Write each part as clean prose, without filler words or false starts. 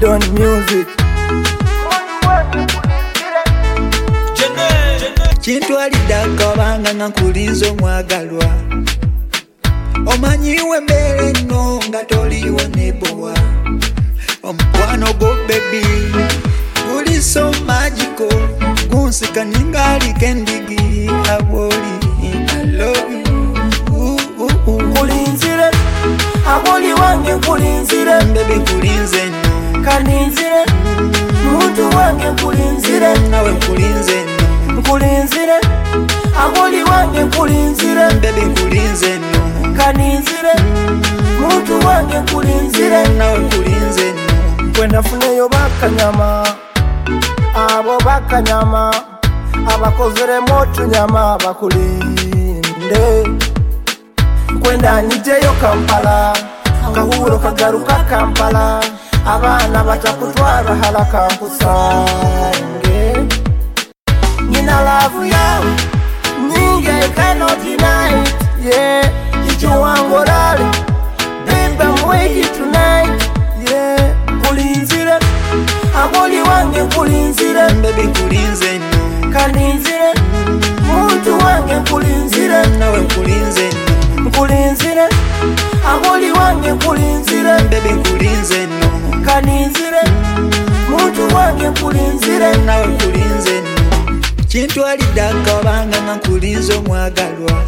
Don Music. Chintu alidaka banga nkulizo mwagalwa. Omanyiwe mbele no nga toliwo nebowa. Omukwano go baby uli so magical. Gunsika ningali kendigi aboli. I love you. Kulinzire aboli wange kulinzire Baby kulinze no. Kaninzire muntu wange kulinzire Nawe kulinze no. Kulinzire aboli wange kulinzire Baby kulinze no. Kaninzire muntu wange kulinzire Nawe kulinze no. Kwenda funeyo bakanyama abo bakanyama abakozere moto nyama bakulinde. Kwenda nyijeyo Kampala kahuro kagaruka Kampala abana batakutwara halaka nkusange. Nina love yawe nyingi I cannot deny it. Yeah, icho wangorale babe I'm waiting tonight. Yeah, kulinzire aboli wange kulinzire Baby kulinze no. Kaninzire muntu wange kulinzire Nawe kulinze no. Kulinzire aboli wange kulinzire Baby kulinze no. Kaninzire muntu wange kulinzire Nawe kulinze no. Chintu alidaka banga nkulizo mwagalwa.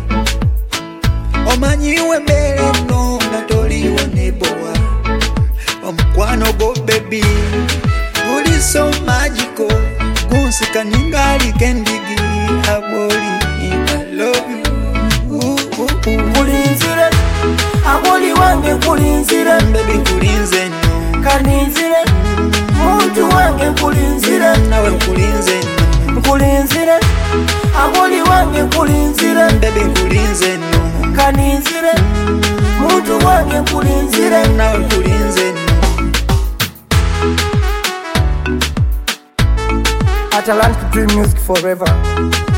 Omanyiwe mbele no nga toliwo nebowa. Omukwano go baby uli so magical. Gunsika ningali kendigi aboli. I love you. Kulinzire aboli wange kulinzire Baby kulinze no. Kaninzire muntu wange kulinzire Nawe kulinze no. Kulinzire aboli wange kulinzire Baby kulinze no. Kaninzire muntu wange kulinzire Nawe kulinze no. Atlantic Dream Music forever.